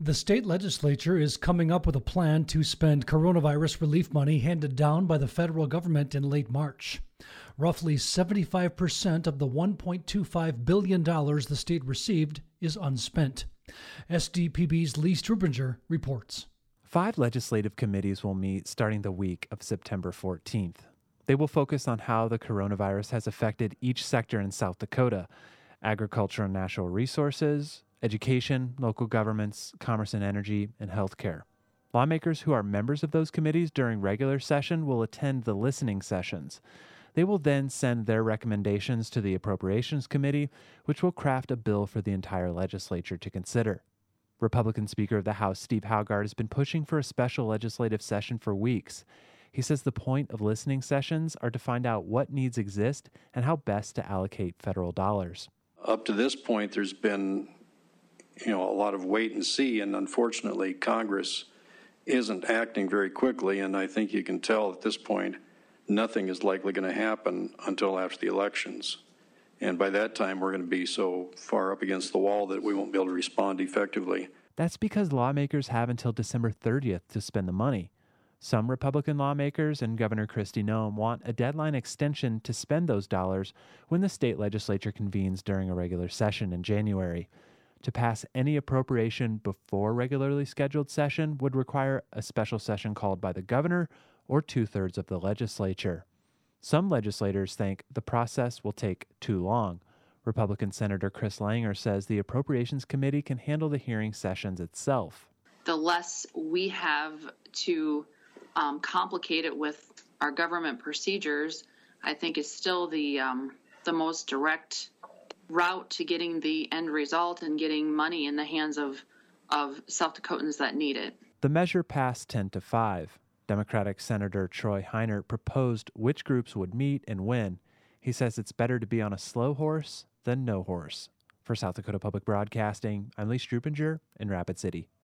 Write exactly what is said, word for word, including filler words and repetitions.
The state legislature is coming up with a plan to spend coronavirus relief money handed down by the federal government in late March. Roughly seventy-five percent of the one point two five billion dollars the state received is unspent. S D P B's Lee Strubinger reports. Five legislative committees will meet starting the week of September fourteenth. They will focus on how the coronavirus has affected each sector in South Dakota: agriculture and natural resources, education, local governments, commerce and energy, and healthcare. Lawmakers who are members of those committees during regular session will attend the listening sessions. They will then send their recommendations to the Appropriations Committee, which will craft a bill for the entire legislature to consider. Republican Speaker of the House Steve Haugard has been pushing for a special legislative session for weeks. He says the point of listening sessions are to find out what needs exist and how best to allocate federal dollars. Up to this point, there's been you know, a lot of wait and see, and unfortunately, Congress isn't acting very quickly, and I think you can tell at this point nothing is likely going to happen until after the elections. And by that time, we're going to be so far up against the wall that we won't be able to respond effectively. That's because lawmakers have until December thirtieth to spend the money. Some Republican lawmakers and Governor Kristi Noem want a deadline extension to spend those dollars when the state legislature convenes during a regular session in January. To pass any appropriation before regularly scheduled session would require a special session called by the governor or two-thirds of the legislature. Some legislators think the process will take too long. Republican Senator Chris Langer says the Appropriations Committee can handle the hearing sessions itself. The less we have to um, complicate it with our government procedures, I think is still the um, the most direct route to getting the end result and getting money in the hands of, of South Dakotans that need it. The measure passed ten to five. Democratic Senator Troy Heinert proposed which groups would meet and when. He says it's better to be on a slow horse than no horse. For South Dakota Public Broadcasting, I'm Lee Strubinger in Rapid City.